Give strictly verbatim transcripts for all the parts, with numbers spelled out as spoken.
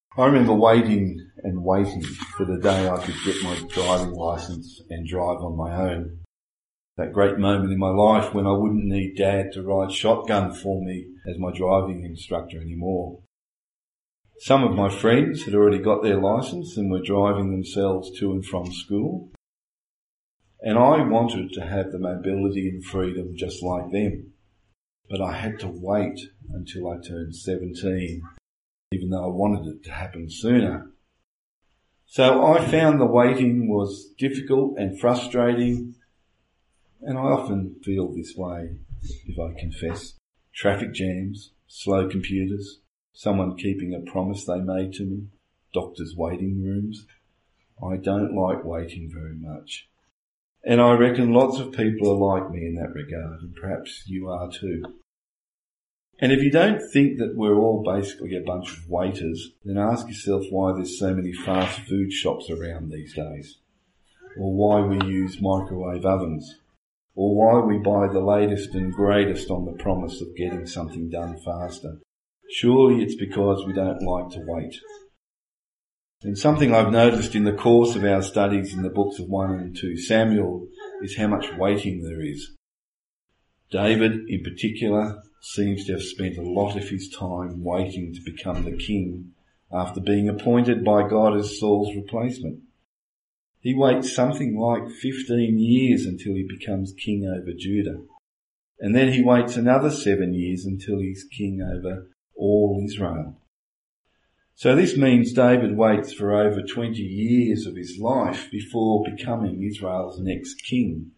I remember waiting and waiting for the day I could get my driving licence and drive on my own. That great moment in my life when I wouldn't need Dad to ride shotgun for me as my driving instructor anymore. Some of my friends had already got their licence and were driving themselves to and from school. And I wanted to have the mobility and freedom just like them. But I had to wait until I turned seventeen, even though I wanted it to happen sooner. So I found the waiting was difficult and frustrating, and I often feel this way, if I confess. Traffic jams, slow computers, someone keeping a promise they made to me, doctors' waiting rooms. I don't like waiting very much. And I reckon lots of people are like me in that regard, and perhaps you are too. And if you don't think that we're all basically a bunch of waiters, then ask yourself why there's so many fast food shops around these days, or why we use microwave ovens, or why we buy the latest and greatest on the promise of getting something done faster. Surely it's because we don't like to wait. And something I've noticed in the course of our studies in the books of First and Second Samuel is how much waiting there is. David, in particular, seems to have spent a lot of his time waiting to become the king after being appointed by God as Saul's replacement. He waits something like fifteen years until he becomes king over Judah. And then he waits another seven years until he's king over all Israel. So this means David waits for over twenty years of his life before becoming Israel's next king.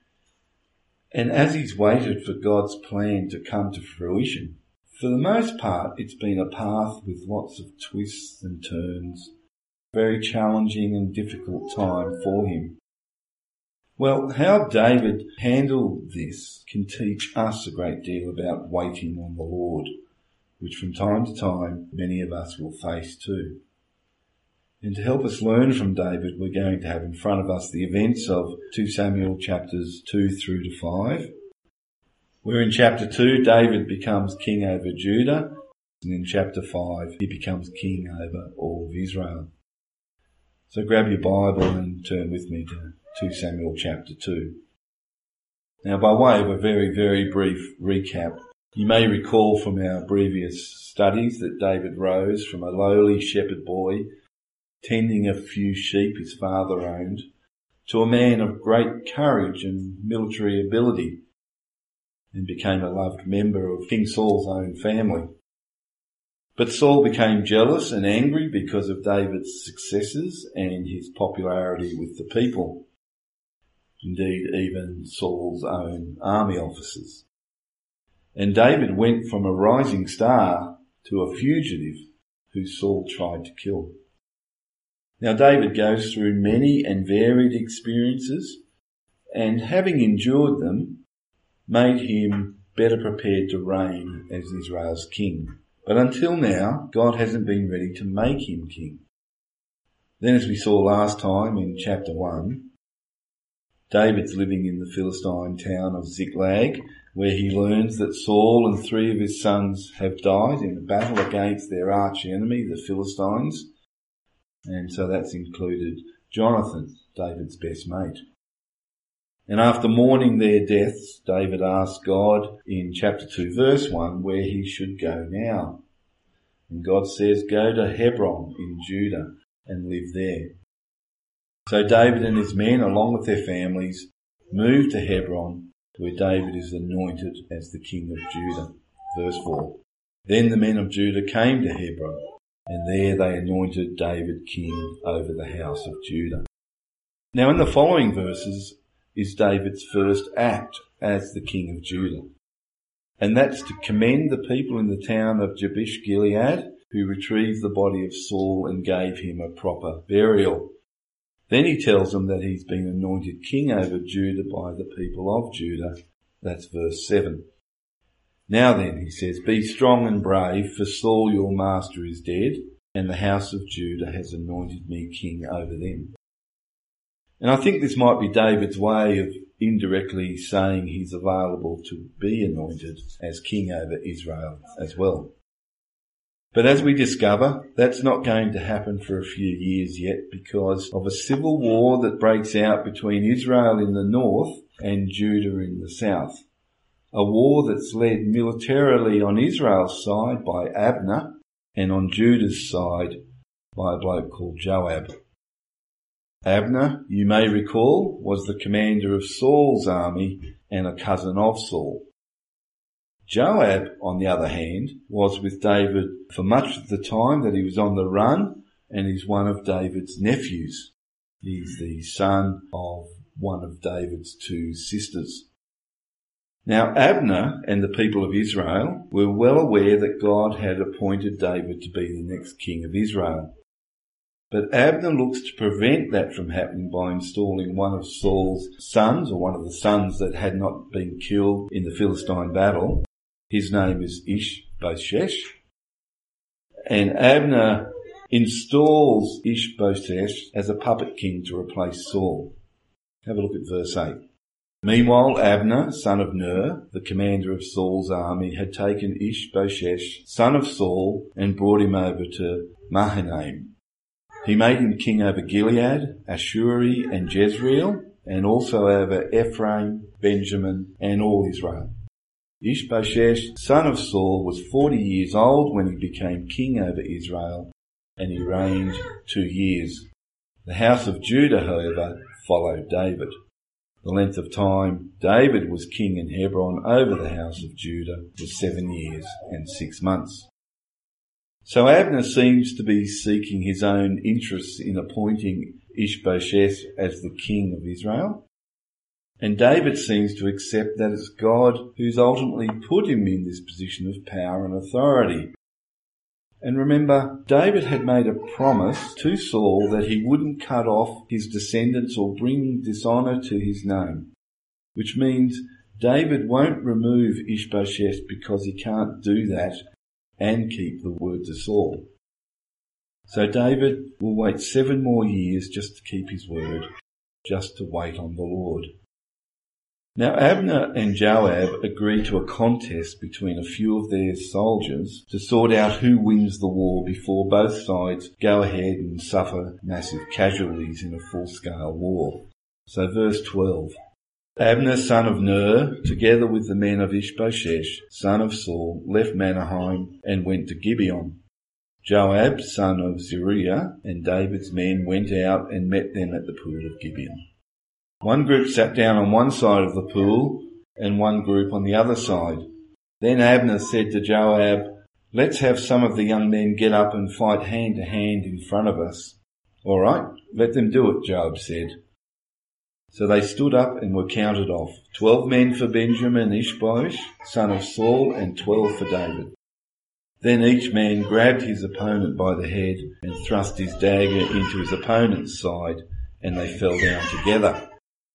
And as he's waited for God's plan to come to fruition, for the most part it's been a path with lots of twists and turns, very challenging and difficult time for him. Well, how David handled this can teach us a great deal about waiting on the Lord, which from time to time many of us will face too. And to help us learn from David, we're going to have in front of us the events of Second Samuel chapters two through to five. Where in chapter two, David becomes king over Judah, and in chapter five, he becomes king over all of Israel. So grab your Bible and turn with me to Second Samuel chapter two. Now, by way of a very, very brief recap, you may recall from our previous studies that David rose from a lowly shepherd boy tending a few sheep his father owned, to a man of great courage and military ability, and became a loved member of King Saul's own family. But Saul became jealous and angry because of David's successes and his popularity with the people, indeed even Saul's own army officers. And David went from a rising star to a fugitive who Saul tried to kill. Now David goes through many and varied experiences, and having endured them, made him better prepared to reign as Israel's king. But until now, God hasn't been ready to make him king. Then, as we saw last time in chapter one, David's living in the Philistine town of Ziklag, where he learns that Saul and three of his sons have died in a battle against their arch enemy, the Philistines. And so that's included Jonathan, David's best mate. And after mourning their deaths, David asked God in chapter two verse one where he should go now. And God says, go to Hebron in Judah and live there. So David and his men, along with their families, moved to Hebron, where David is anointed as the king of Judah. Verse four. Then the men of Judah came to Hebron, and there they anointed David king over the house of Judah. Now in the following verses is David's first act as the king of Judah. And that's to commend the people in the town of Jabesh Gilead, who retrieved the body of Saul and gave him a proper burial. Then he tells them that he's been anointed king over Judah by the people of Judah. That's verse seven. Now then, he says, be strong and brave, for Saul your master is dead, and the house of Judah has anointed me king over them. And I think this might be David's way of indirectly saying he's available to be anointed as king over Israel as well. But as we discover, that's not going to happen for a few years yet because of a civil war that breaks out between Israel in the north and Judah in the south. A war that's led militarily on Israel's side by Abner and on Judah's side by a bloke called Joab. Abner, you may recall, was the commander of Saul's army and a cousin of Saul. Joab, on the other hand, was with David for much of the time that he was on the run, and is one of David's nephews. He's the son of one of David's two sisters. Now Abner and the people of Israel were well aware that God had appointed David to be the next king of Israel. But Abner looks to prevent that from happening by installing one of Saul's sons, or one of the sons that had not been killed in the Philistine battle. His name is Ishbosheth. And Abner installs Ishbosheth as a puppet king to replace Saul. Have a look at verse eight. Meanwhile, Abner, son of Ner, the commander of Saul's army, had taken Ishbosheth, son of Saul, and brought him over to Mahanaim. He made him king over Gilead, Ashuri, and Jezreel, and also over Ephraim, Benjamin, and all Israel. Ishbosheth, son of Saul, was forty years old when he became king over Israel, and he reigned two years. The house of Judah, however, followed David. The length of time David was king in Hebron over the house of Judah was seven years and six months. So Abner seems to be seeking his own interests in appointing Ishbosheth as the king of Israel. And David seems to accept that it's God who's ultimately put him in this position of power and authority. And remember, David had made a promise to Saul that he wouldn't cut off his descendants or bring dishonour to his name, which means David won't remove Ishbosheth because he can't do that and keep the word to Saul. So David will wait seven more years just to keep his word, just to wait on the Lord. Now Abner and Joab agree to a contest between a few of their soldiers to sort out who wins the war before both sides go ahead and suffer massive casualties in a full-scale war. So verse twelve. Abner, son of Ner, together with the men of Ishbosheth, son of Saul, left Mahanaim and went to Gibeon. Joab, son of Zeruiah, and David's men went out and met them at the pool of Gibeon. One group sat down on one side of the pool and one group on the other side. Then Abner said to Joab, "Let's have some of the young men get up and fight hand to hand in front of us." "All right, let them do it," Joab said. So they stood up and were counted off, twelve men for Benjamin Ishbosheth, son of Saul, and twelve for David. Then each man grabbed his opponent by the head and thrust his dagger into his opponent's side, and they fell down together.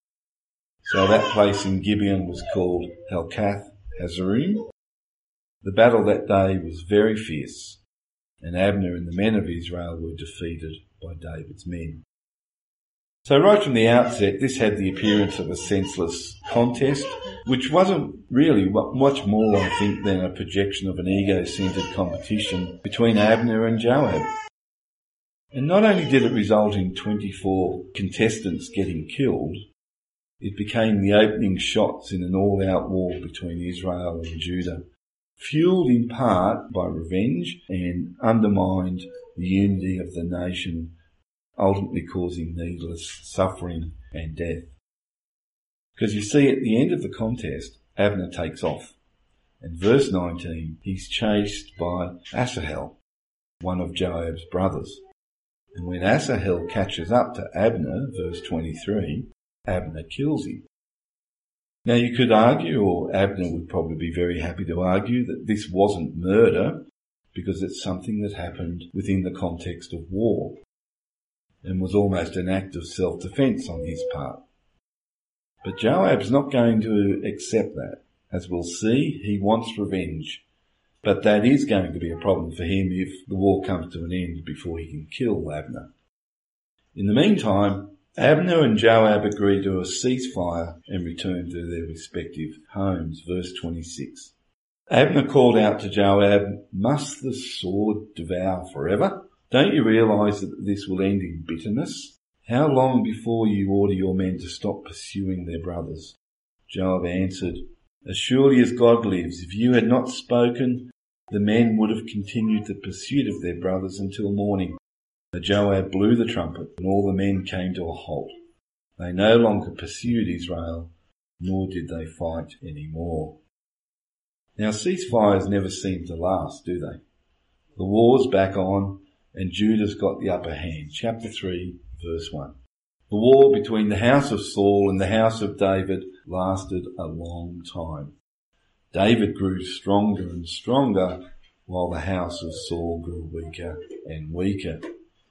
So that place in Gibeon was called Helkath Hazarim. The battle that day was very fierce, and Abner and the men of Israel were defeated by David's men. So right from the outset, this had the appearance of a senseless contest, which wasn't really much more, I think, than a projection of an ego-centered competition between Abner and Joab. And not only did it result in twenty-four contestants getting killed, it became the opening shots in an all-out war between Israel and Judah, fueled in part by revenge and undermined the unity of the nation, ultimately causing needless suffering and death. Because you see, at the end of the contest, Abner takes off. And verse nineteen, he's chased by Asahel, one of Joab's brothers. And when Asahel catches up to Abner, verse twenty-three, Abner kills him. Now you could argue, or Abner would probably be very happy to argue, that this wasn't murder because it's something that happened within the context of war and was almost an act of self-defense on his part. But Joab's not going to accept that. As we'll see, he wants revenge. But that is going to be a problem for him if the war comes to an end before he can kill Abner. In the meantime, Abner and Joab agree to a ceasefire and return to their respective homes. Verse twenty-six. Abner called out to Joab, "Must the sword devour forever? Don't you realize that this will end in bitterness? How long before you order your men to stop pursuing their brothers?" Joab answered, "As surely as God lives, if you had not spoken, the men would have continued the pursuit of their brothers until morning." So Joab blew the trumpet, and all the men came to a halt. They no longer pursued Israel, nor did they fight any more. Now ceasefires never seem to last, do they? The war's back on, and Judah's got the upper hand. Chapter three, verse one. The war between the house of Saul and the house of David lasted a long time. David grew stronger and stronger, while the house of Saul grew weaker and weaker.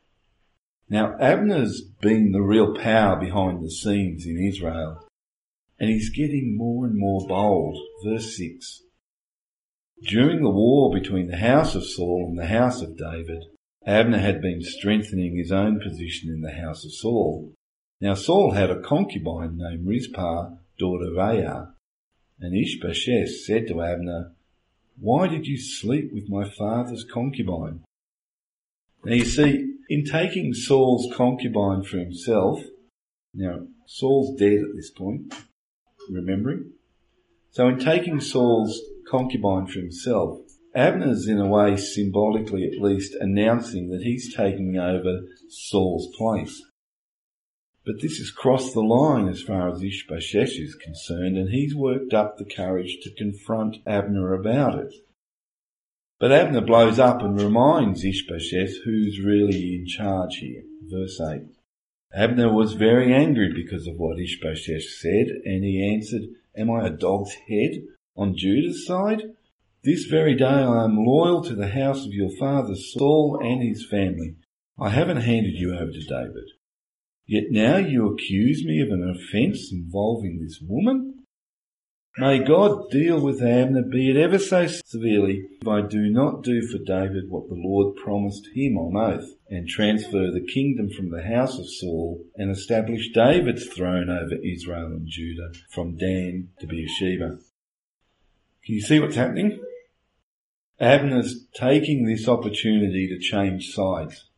Now Abner's been the real power behind the scenes in Israel, and he's getting more and more bold. Verse six. During the war between the house of Saul and the house of David, Abner had been strengthening his own position in the house of Saul. Now Saul had a concubine named Rizpah, daughter of Aiah, and Ishbosheth said to Abner, "Why did you sleep with my father's concubine?" Now you see, in taking Saul's concubine for himself, now Saul's dead at this point, remembering. So in taking Saul's concubine for himself, Abner's in a way symbolically at least announcing that he's taking over Saul's place. But this has crossed the line as far as Ishbosheth is concerned, and he's worked up the courage to confront Abner about it. But Abner blows up and reminds Ishbosheth who's really in charge here. Verse eight. Abner was very angry because of what Ishbosheth said, and he answered, "Am I a dog's head on Judah's side? This very day I am loyal to the house of your father Saul and his family. I haven't handed you over to David. Yet now you accuse me of an offence involving this woman? May God deal with Abner, be it ever so severely, if I do not do for David what the Lord promised him on oath, and transfer the kingdom from the house of Saul, and establish David's throne over Israel and Judah, from Dan to Beersheba." Can you see what's happening? Abner's taking this opportunity to change sides.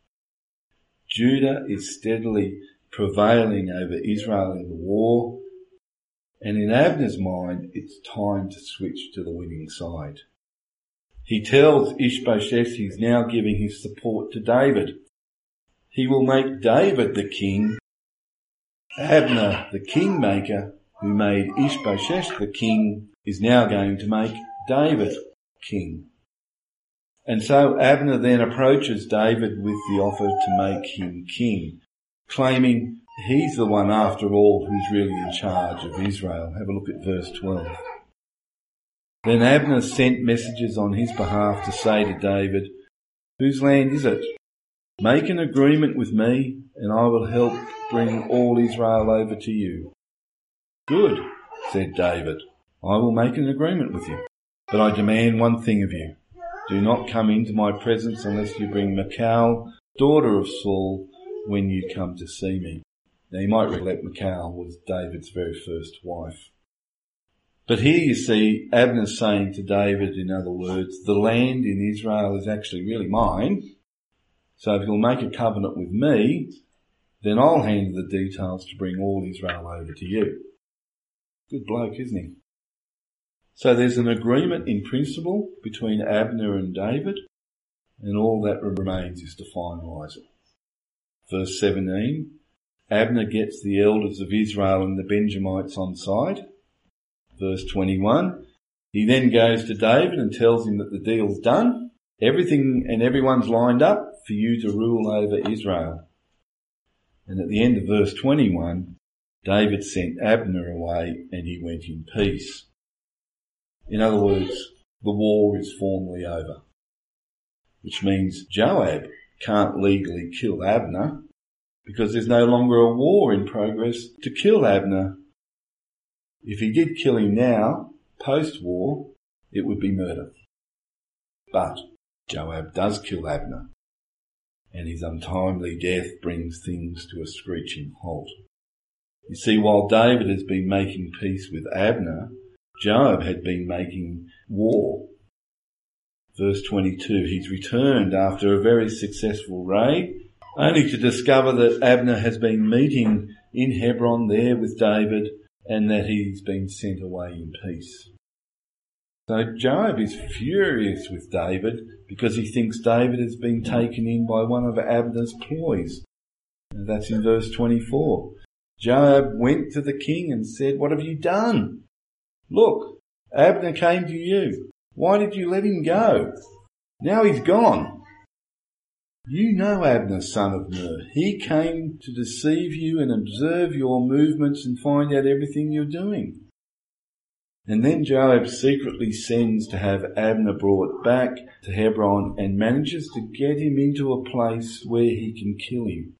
Judah is steadily prevailing over Israel in the war, and in Abner's mind, it's time to switch to the winning side. He tells Ishbosheth he's now giving his support to David. He will make David the king. Abner, the kingmaker, who made Ishbosheth the king, is now going to make David king. And so Abner then approaches David with the offer to make him king, claiming he's the one after all who's really in charge of Israel. Have a look at verse twelve. Then Abner sent messengers on his behalf to say to David, "Whose land is it? Make an agreement with me, and I will help bring all Israel over to you." "Good," said David. "I will make an agreement with you, but I demand one thing of you. Do not come into my presence unless you bring Michal, daughter of Saul, when you come to see me." Now you might recollect Michal was David's very first wife. But here you see Abner saying to David, in other words, the land in Israel is actually really mine. So if you'll make a covenant with me, then I'll handle the details to bring all Israel over to you. Good bloke, isn't he? So there's an agreement in principle between Abner and David, and all that remains is to finalise it. Verse seventeen, Abner gets the elders of Israel and the Benjamites on side. Verse twenty-one, he then goes to David and tells him that the deal's done. Everything and everyone's lined up for you to rule over Israel. And at the end of verse twenty-one, David sent Abner away and he went in peace. In other words, the war is formally over, which means Joab can't legally kill Abner because there's no longer a war in progress to kill Abner. If he did kill him now, post-war, it would be murder. But Joab does kill Abner, and his untimely death brings things to a screeching halt. You see, while David has been making peace with Abner, Joab had been making war Verse twenty-two, he's returned after a very successful raid, only to discover that Abner has been meeting in Hebron there with David and that he's been sent away in peace. So Joab is furious with David because he thinks David has been taken in by one of Abner's ploys. And that's in verse twenty-four. Joab went to the king and said, "What have you done? Look, Abner came to you. Why did you let him go? Now he's gone. You know Abner, son of Ner. He came to deceive you and observe your movements and find out everything you're doing." And then Joab secretly sends to have Abner brought back to Hebron and manages to get him into a place where he can kill him.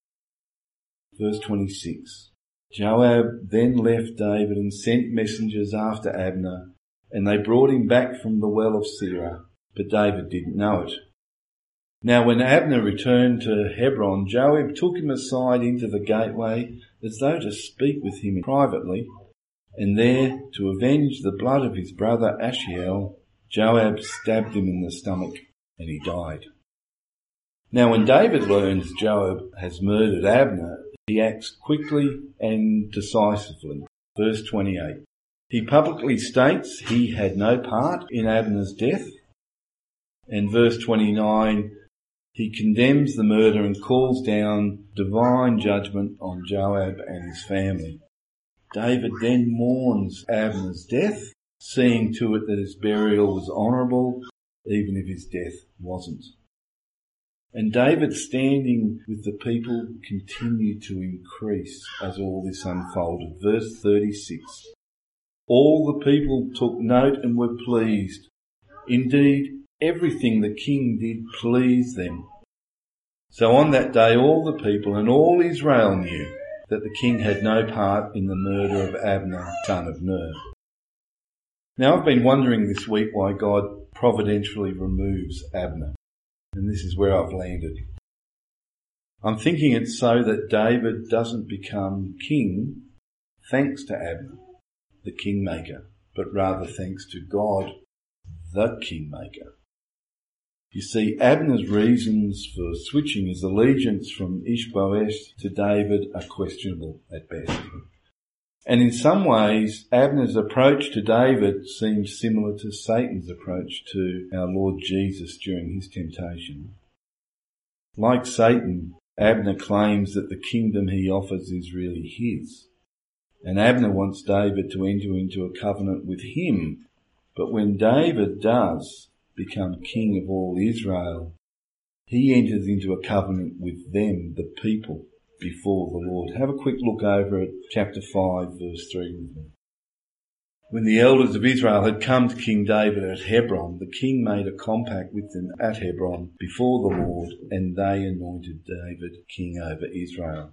Verse twenty-six. Joab then left David and sent messengers after Abner, and they brought him back from the well of Sirah, but David didn't know it. Now when Abner returned to Hebron, Joab took him aside into the gateway as though to speak with him privately, and there, to avenge the blood of his brother Ashiel, Joab stabbed him in the stomach, and he died. Now when David learns Joab has murdered Abner, he acts quickly and decisively. Verse twenty-eight. He publicly states he had no part in Abner's death. And verse twenty-nine, he condemns the murder and calls down divine judgment on Joab and his family. David then mourns Abner's death, seeing to it that his burial was honourable, even if his death wasn't. And David's standing with the people continued to increase as all this unfolded. Verse thirty-six. All the people took note and were pleased. Indeed, everything the king did pleased them. So on that day all the people and all Israel knew that the king had no part in the murder of Abner, son of Ner. Now I've been wondering this week why God providentially removes Abner. And this is where I've landed. I'm thinking it's so that David doesn't become king thanks to Abner, the kingmaker, but rather thanks to God, the kingmaker. You see, Abner's reasons for switching his allegiance from Ishbosheth to David are questionable at best. And in some ways, Abner's approach to David seems similar to Satan's approach to our Lord Jesus during his temptation. Like Satan, Abner claims that the kingdom he offers is really his. And Abner wants David to enter into a covenant with him. But when David does become king of all Israel, he enters into a covenant with them, the people, before the Lord. Have a quick look over at chapter five, verse three with me. When the elders of Israel had come to King David at Hebron, the king made a compact with them at Hebron before the Lord, and they anointed David king over Israel.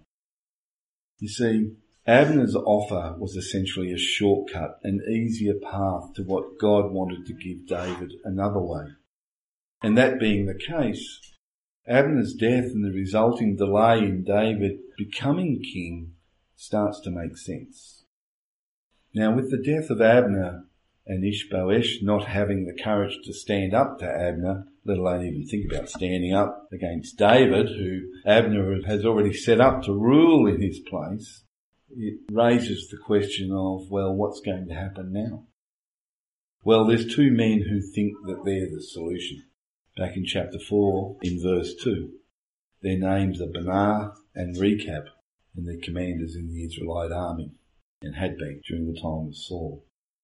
You see, Abner's offer was essentially a shortcut, an easier path to what God wanted to give David another way. And that being the case, Abner's death and the resulting delay in David becoming king starts to make sense. Now, with the death of Abner and Ishbosheth not having the courage to stand up to Abner, let alone even think about standing up against David, who Abner has already set up to rule in his place, it raises the question of, well, what's going to happen now? Well, there's two men who think that they're the solution. Back in chapter four, in verse two. Their names are Baanah and Rechab, and they're commanders in the Israelite army, and had been during the time of Saul.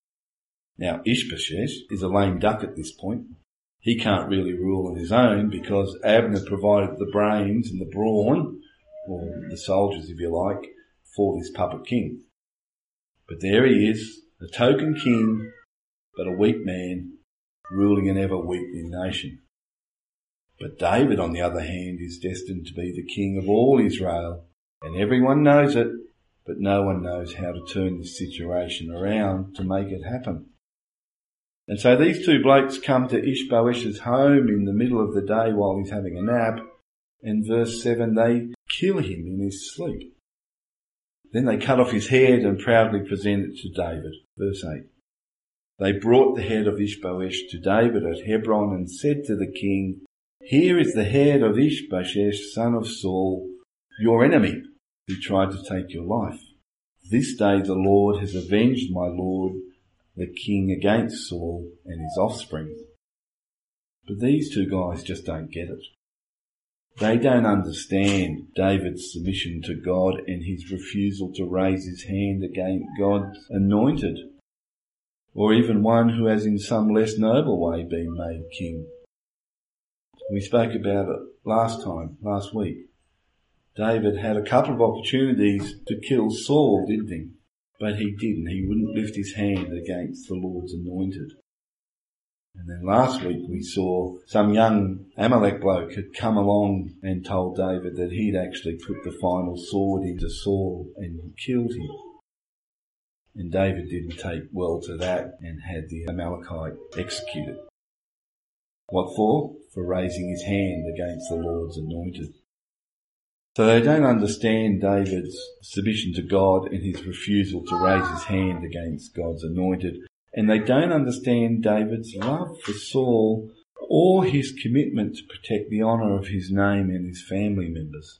Now, Ishbosheth is a lame duck at this point. He can't really rule on his own because Abner provided the brains and the brawn, or the soldiers if you like, for this puppet king. But there he is, a token king, but a weak man, ruling an ever weakening nation. But David, on the other hand, is destined to be the king of all Israel, and everyone knows it, but no one knows how to turn this situation around to make it happen. And so these two blokes come to Ishbosheth's home in the middle of the day while he's having a nap, and verse seven, they kill him in his sleep. Then they cut off his head and proudly present it to David. Verse eight. They brought the head of Ishbosheth to David at Hebron and said to the king, "Here is the head of Ishbosheth, son of Saul, your enemy, who tried to take your life. This day the Lord has avenged my lord, the king, against Saul and his offspring." But these two guys just don't get it. They don't understand David's submission to God and his refusal to raise his hand against God's anointed, or even one who has in some less noble way been made king. We spoke about it last time, last week. David had a couple of opportunities to kill Saul, didn't he? But he didn't. He wouldn't lift his hand against the Lord's anointed. And then last week we saw some young Amalek bloke had come along and told David that he'd actually put the final sword into Saul and killed him. And David didn't take well to that and had the Amalekite executed. What for? For raising his hand against the Lord's anointed. So they don't understand David's submission to God and his refusal to raise his hand against God's anointed. And they don't understand David's love for Saul or his commitment to protect the honour of his name and his family members.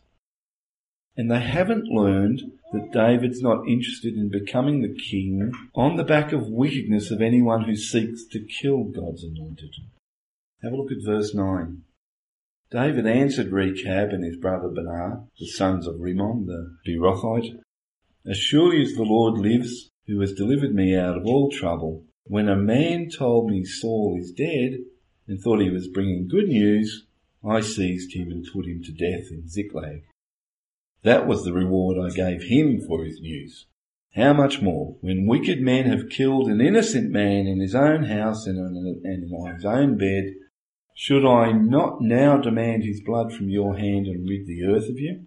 And they haven't learned that David's not interested in becoming the king on the back of wickedness of anyone who seeks to kill God's anointed. Have a look at verse nine. David answered Rechab and his brother Baanah, the sons of Rimmon, the Beerothite, "As surely as the Lord lives, who has delivered me out of all trouble, when a man told me Saul is dead and thought he was bringing good news, I seized him and put him to death in Ziklag. That was the reward I gave him for his news. How much more, when wicked men have killed an innocent man in his own house and on his own bed, should I not now demand his blood from your hand and rid the earth of you?"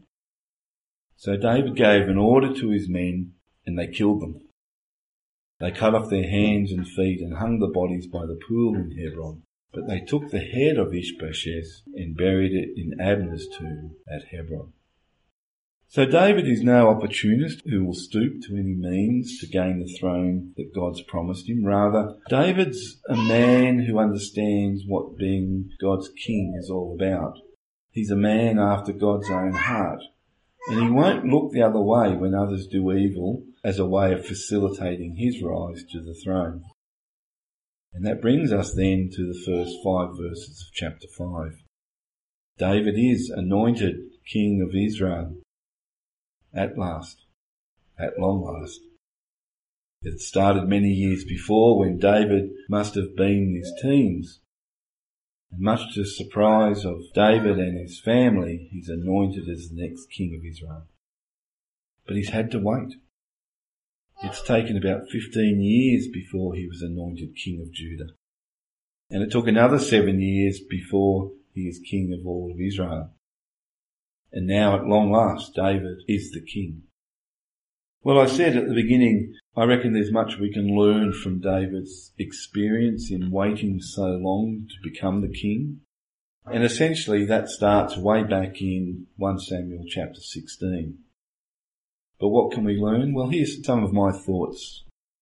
So David gave an order to his men, and they killed them. They cut off their hands and feet and hung the bodies by the pool in Hebron. But they took the head of Ishbosheth and buried it in Abner's tomb at Hebron. So David is no opportunist who will stoop to any means to gain the throne that God's promised him. Rather, David's a man who understands what being God's king is all about. He's a man after God's own heart. And he won't look the other way when others do evil as a way of facilitating his rise to the throne. And that brings us then to the first five verses of chapter five. David is anointed king of Israel. At last. At long last. It started many years before when David must have been in his teens. And much to the surprise of David and his family, he's anointed as the next king of Israel. But he's had to wait. It's taken about fifteen years before he was anointed king of Judah. And it took another seven years before he is king of all of Israel. And now at long last, David is the king. Well, I said at the beginning, I reckon there's much we can learn from David's experience in waiting so long to become the king. And essentially that starts way back in First Samuel chapter sixteen. But what can we learn? Well, here's some of my thoughts.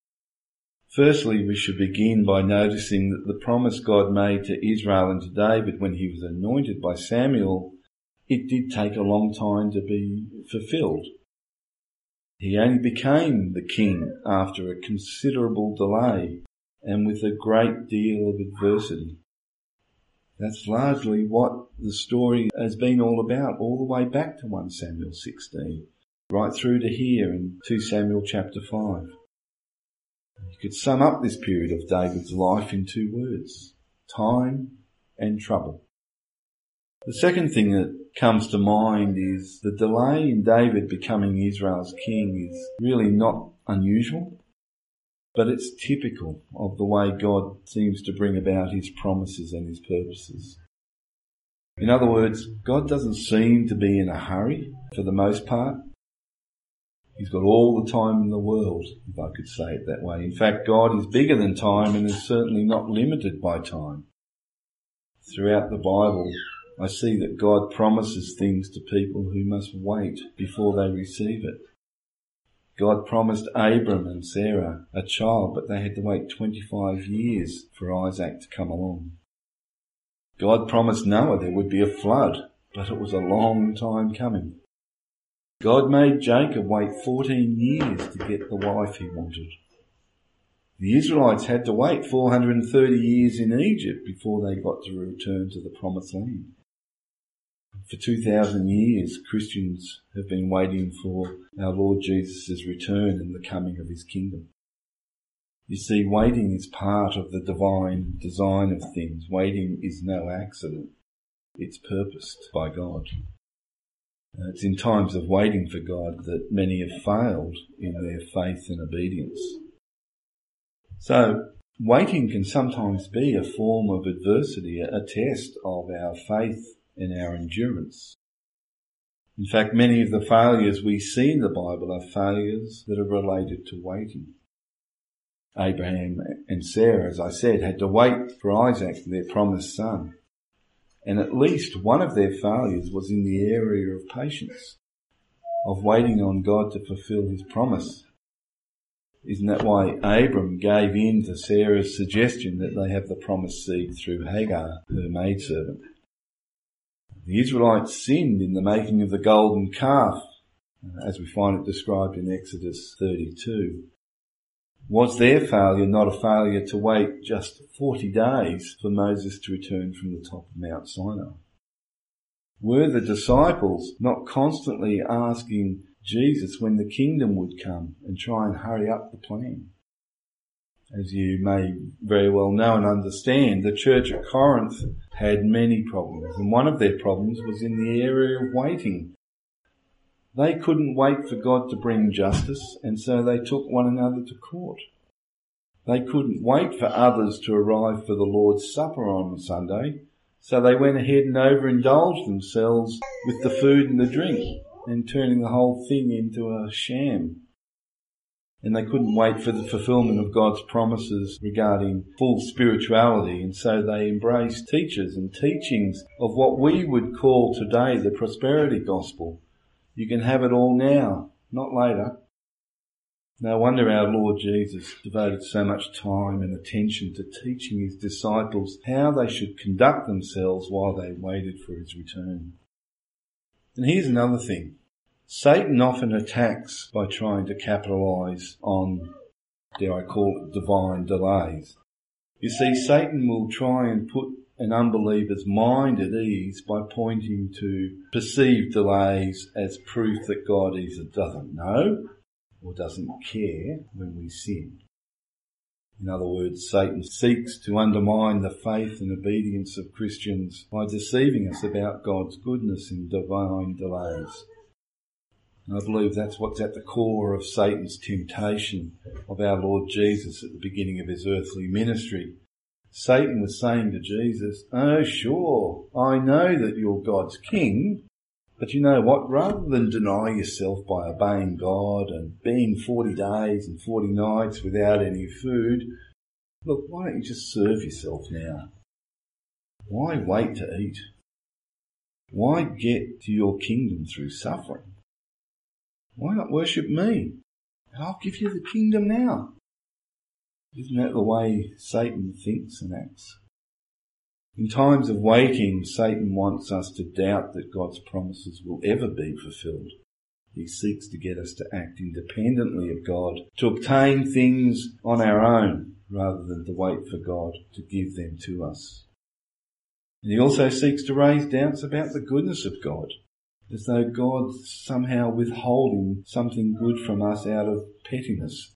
Firstly, we should begin by noticing that the promise God made to Israel and to David when he was anointed by Samuel, it did take a long time to be fulfilled. He only became the king after a considerable delay and with a great deal of adversity. That's largely what the story has been all about, all the way back to First Samuel sixteen, right through to here in Second Samuel chapter five. You could sum up this period of David's life in two words: time and trouble. The second thing that comes to mind is the delay in David becoming Israel's king is really not unusual, but it's typical of the way God seems to bring about his promises and his purposes. In other words, God doesn't seem to be in a hurry for the most part. He's got all the time in the world, if I could say it that way. In fact, God is bigger than time and is certainly not limited by time. Throughout the Bible, I see that God promises things to people who must wait before they receive it. God promised Abram and Sarah a child, but they had to wait twenty-five years for Isaac to come along. God promised Noah there would be a flood, but it was a long time coming. God made Jacob wait fourteen years to get the wife he wanted. The Israelites had to wait four hundred thirty years in Egypt before they got to return to the promised land. For two thousand years, Christians have been waiting for our Lord Jesus' return and the coming of his kingdom. You see, waiting is part of the divine design of things. Waiting is no accident. It's purposed by God. Uh, it's in times of waiting for God that many have failed in their faith and obedience. So, waiting can sometimes be a form of adversity, a test of our faith and our endurance. In fact, many of the failures we see in the Bible are failures that are related to waiting. Abraham and Sarah, as I said, had to wait for Isaac, their promised son. And at least one of their failures was in the area of patience, of waiting on God to fulfill his promise. Isn't that why Abram gave in to Sarah's suggestion that they have the promised seed through Hagar, her maidservant? The Israelites sinned in the making of the golden calf, as we find it described in Exodus thirty-two. Was their failure not a failure to wait just forty days for Moses to return from the top of Mount Sinai? Were the disciples not constantly asking Jesus when the kingdom would come and try and hurry up the plan? As you may very well know and understand, the church at Corinth had many problems, and one of their problems was in the area of waiting. They couldn't wait for God to bring justice, and so they took one another to court. They couldn't wait for others to arrive for the Lord's Supper on Sunday, so they went ahead and overindulged themselves with the food and the drink, and turning the whole thing into a sham. And they couldn't wait for the fulfillment of God's promises regarding full spirituality, and so they embraced teachers and teachings of what we would call today the prosperity gospel. You can have it all now, not later. No wonder our Lord Jesus devoted so much time and attention to teaching his disciples how they should conduct themselves while they waited for his return. And here's another thing. Satan often attacks by trying to capitalise on, dare I call it, divine delays. You see, Satan will try and put an unbeliever's mind at ease by pointing to perceived delays as proof that God either doesn't know or doesn't care when we sin. In other words, Satan seeks to undermine the faith and obedience of Christians by deceiving us about God's goodness in divine delays. And I believe that's what's at the core of Satan's temptation of our Lord Jesus at the beginning of his earthly ministry. Satan was saying to Jesus, oh sure, I know that you're God's king, but you know what, rather than deny yourself by obeying God and being forty days and forty nights without any food, look, why don't you just serve yourself now? Why wait to eat? Why get to your kingdom through suffering? Why not worship me? And I'll give you the kingdom now. Isn't that the way Satan thinks and acts? In times of waiting, Satan wants us to doubt that God's promises will ever be fulfilled. He seeks to get us to act independently of God, to obtain things on our own, rather than to wait for God to give them to us. And he also seeks to raise doubts about the goodness of God, as though God's somehow withholding something good from us out of pettiness.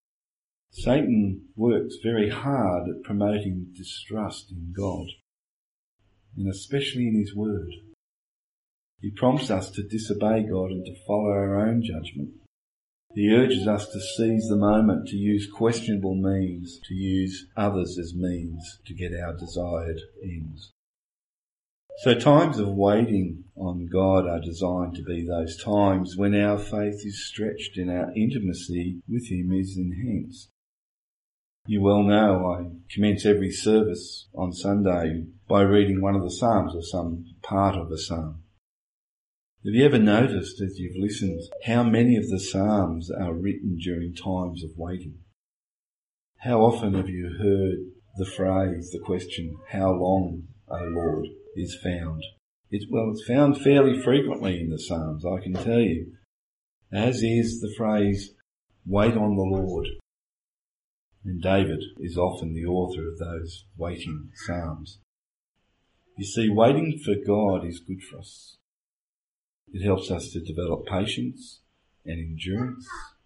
Satan works very hard at promoting distrust in God, and especially in his word. He prompts us to disobey God and to follow our own judgment. He urges us to seize the moment, to use questionable means, to use others as means to get our desired ends. So times of waiting on God are designed to be those times when our faith is stretched and our intimacy with him is enhanced. You well know I commence every service on Sunday by reading one of the Psalms or some part of a psalm. Have you ever noticed, as you've listened, how many of the Psalms are written during times of waiting? How often have you heard the phrase, the question, how long, O Lord, is found? It's, well, it's found fairly frequently in the Psalms, I can tell you, as is the phrase, wait on the Lord. And David is often the author of those waiting Psalms. You see, waiting for God is good for us. It helps us to develop patience and endurance.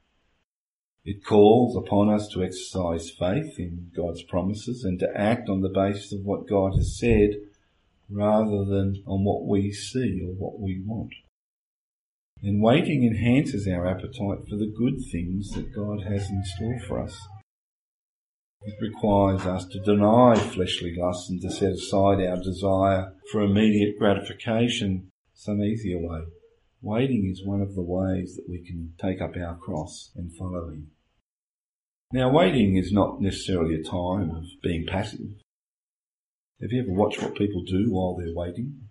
It calls upon us to exercise faith in God's promises and to act on the basis of what God has said rather than on what we see or what we want. And waiting enhances our appetite for the good things that God has in store for us. It requires us to deny fleshly lusts and to set aside our desire for immediate gratification some easier way. Waiting is one of the ways that we can take up our cross and follow him. Now, waiting is not necessarily a time of being passive. Have you ever watched what people do while they're waiting?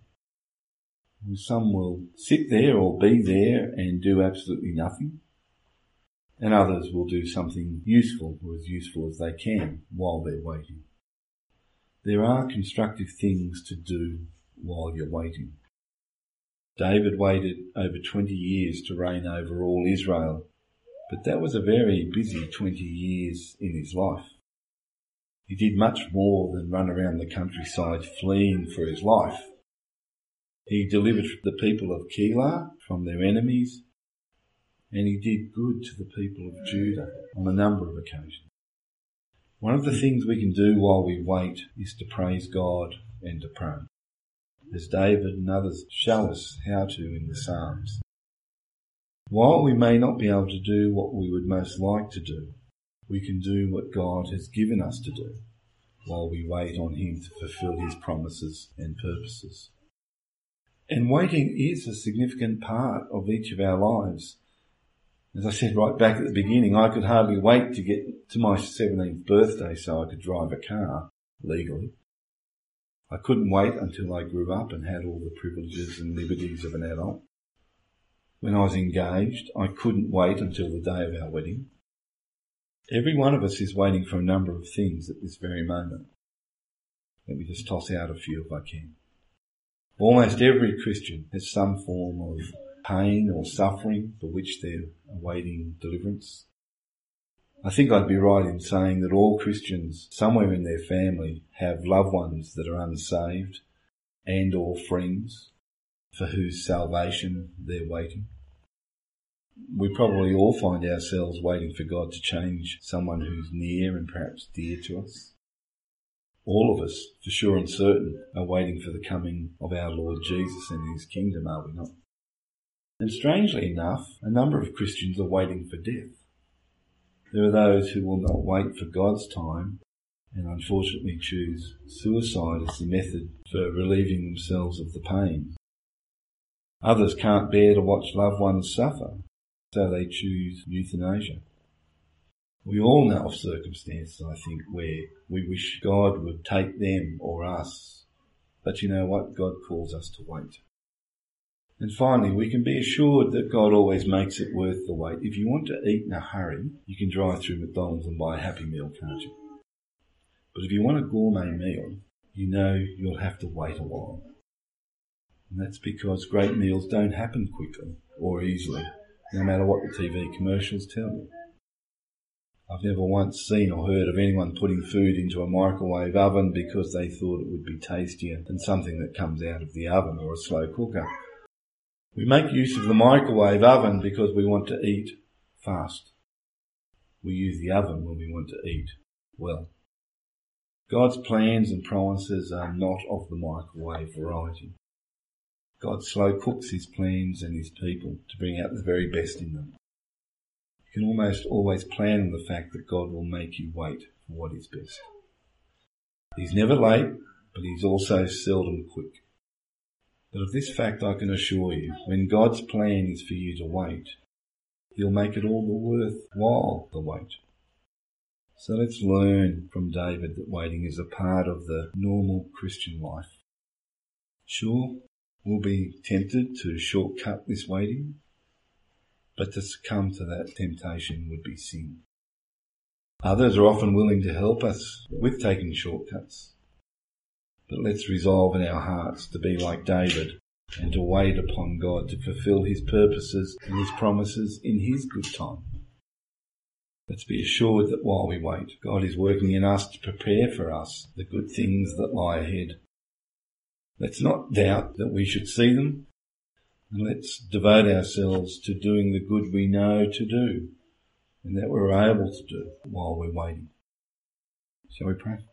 Some will sit there or be there and do absolutely nothing. And others will do something useful or as useful as they can while they're waiting. There are constructive things to do while you're waiting. David waited over twenty years to reign over all Israel, but that was a very busy twenty years in his life. He did much more than run around the countryside fleeing for his life. He delivered the people of Keilah from their enemies, and he did good to the people of Judah on a number of occasions. One of the things we can do while we wait is to praise God and to pray, as David and others show us how to in the Psalms. While we may not be able to do what we would most like to do, we can do what God has given us to do while we wait on him to fulfill his promises and purposes. And waiting is a significant part of each of our lives. As I said right back at the beginning, I could hardly wait to get to my seventeenth birthday so I could drive a car legally. I couldn't wait until I grew up and had all the privileges and liberties of an adult. When I was engaged, I couldn't wait until the day of our wedding. Every one of us is waiting for a number of things at this very moment. Let me just toss out a few if I can. Almost every Christian has some form of pain or suffering for which they're awaiting deliverance. I think I'd be right in saying that all Christians somewhere in their family have loved ones that are unsaved and or friends for whose salvation they're waiting. We probably all find ourselves waiting for God to change someone who's near and perhaps dear to us. All of us, for sure and certain, are waiting for the coming of our Lord Jesus and his kingdom, are we not? And strangely enough, a number of Christians are waiting for death. There are those who will not wait for God's time and unfortunately choose suicide as the method for relieving themselves of the pain. Others can't bear to watch loved ones suffer, so they choose euthanasia. We all know of circumstances, I think, where we wish God would take them or us. But you know what? God calls us to wait. And finally, we can be assured that God always makes it worth the wait. If you want to eat in a hurry, you can drive through McDonald's and buy a Happy Meal, can't you? But if you want a gourmet meal, you know you'll have to wait a while. And that's because great meals don't happen quickly or easily, no matter what the T V commercials tell you. I've never once seen or heard of anyone putting food into a microwave oven because they thought it would be tastier than something that comes out of the oven or a slow cooker. We make use of the microwave oven because we want to eat fast. We use the oven when we want to eat well. God's plans and promises are not of the microwave variety. God slow cooks his plans and his people to bring out the very best in them. You can almost always plan on the fact that God will make you wait for what is best. He's never late, but he's also seldom quick. But of this fact I can assure you, when God's plan is for you to wait, he'll make it all the worthwhile the wait. So let's learn from David that waiting is a part of the normal Christian life. Sure, will be tempted to shortcut this waiting, but to succumb to that temptation would be sin. Others are often willing to help us with taking shortcuts, but let's resolve in our hearts to be like David and to wait upon God to fulfill his purposes and his promises in his good time. Let's be assured that while we wait, God is working in us to prepare for us the good things that lie ahead. Let's not doubt that we should see them, and let's devote ourselves to doing the good we know to do and that we're able to do while we're waiting. Shall we pray?